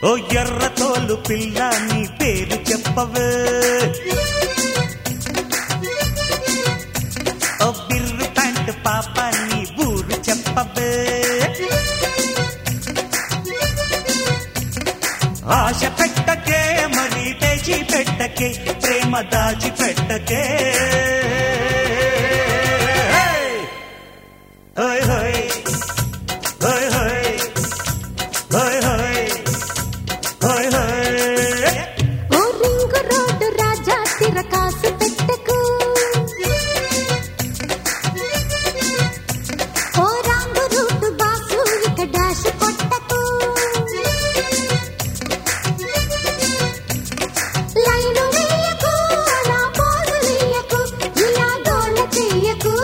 ఓ ఎర్ర తోలు పిల్ల నీ పేరు చెప్పవే, ఓ బిర్రు ప్యాంట్ పాప నీ ఊరు చెప్పవే, ఆశ పెట్టకే మరి పేచి పెట్టకే ప్రేమ దాచి పెట్టకే. హోయ్ హోయ్ హోయ్ హోయ్ హోయ్ హోయ్ హోయ్ హోయ్. ఓ రింగు రోడ్డు రాజా తిరకాసు పెట్టకు, ఓ రాంగు రూటు బాసు ఇక డాష్ కొట్టకు, లైను వేయకు అలా పోజు వేయకు ఇలా గోల చెయ్యకు.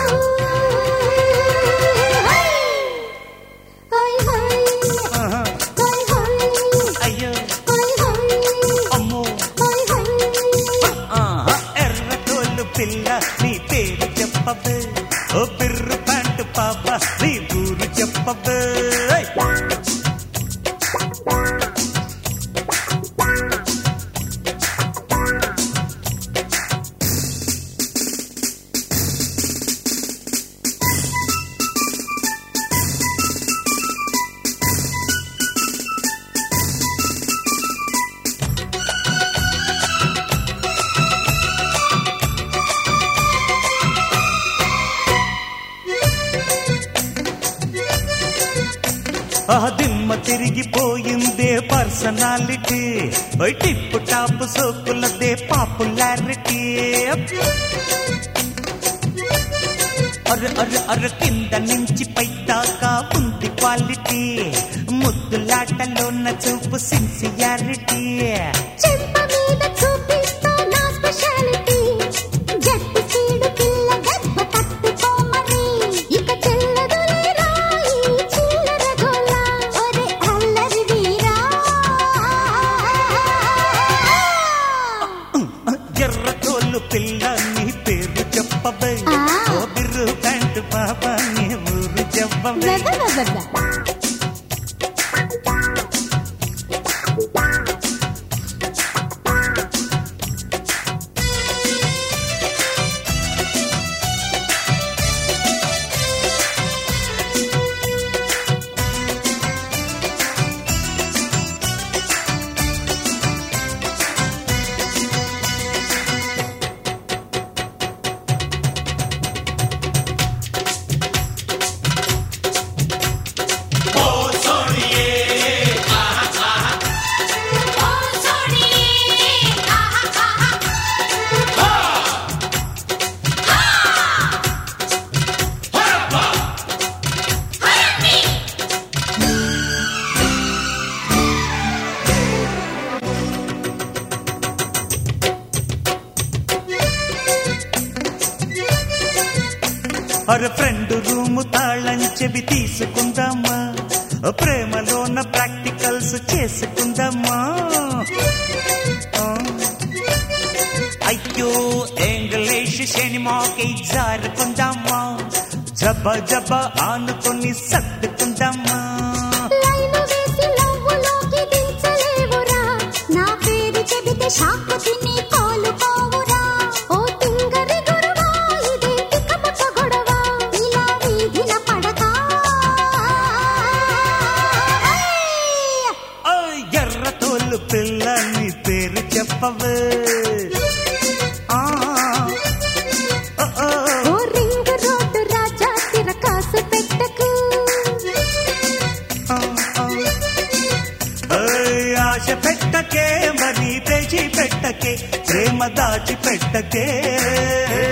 హోయ్ హోయ్ ఆహా. హోయ్ హోయ్ అయ్యో హోయ్ హోయ్ అమ్మో హోయ్ హోయ్. ఆహా. ఎర్ర తోలు పిల్ల నీ పేరు చెప్పవే, ఓ బిర్రు ప్యాంట్ పాప నీ ఊరు చెప్పవే. ఆ దిమ్మ తిరిగిపోయిందే పర్సనాలిటీ, టిప్పు టాప్ సోకులదే పాపులారిటీ. అర్ర అర్ర అర్ర కింద నుంచి పై దాకా ఉంది క్వాలిటీ, ముద్దులాటలోన చూపు సిన్సియారిటీ. చెంప మీద చూపిస్తా నా స్పెషాలిటీ, జట్టు సీడు పిల్ల దెబ్బ తట్టుకోమని ఇక చెల్లదులే రాయి చిల్లర గోల ఒరే అల్లరి వీరా. ఎర్ర తోలు పిల్ల నీ పేరు చెప్పవే, ఆ. ఓ బిర్రు ప్యాంట్ పాప నీ ఊరు చెప్పవే. వెదవెదవ. అరే ఫ్రెండ్ రూము తాళం చెవి తీసుకుందామా, ప్రేమలోన ప్రాక్టికల్స్ చేసుకుందామా. ఆ. అయ్యో ఇంగ్లీష్ సినిమాకి జారుకుందామా, జబ జబ ఆనుకొని సర్దుకుందామా. లైను వేసి లవ్వులోకి దించలేవురా, నా పేరు చెబితే షాకు తిని కోలుకోవురా. ఓ తింగరి గురువా ఇదే తికమక గొడవ, ఇలా వీధిన పడకా. ఓ ఎర్ర తోలు పిల్ల నీ పేరు చెప్పవే. ఆ. ఓ, ఓ. ఓ రింగు రోడ్డు రాజా తిరకాసు పెట్టకు, ఆశ పెట్టకే మరి పేచి పెట్టకే ప్రేమ దాచి పెట్టకే.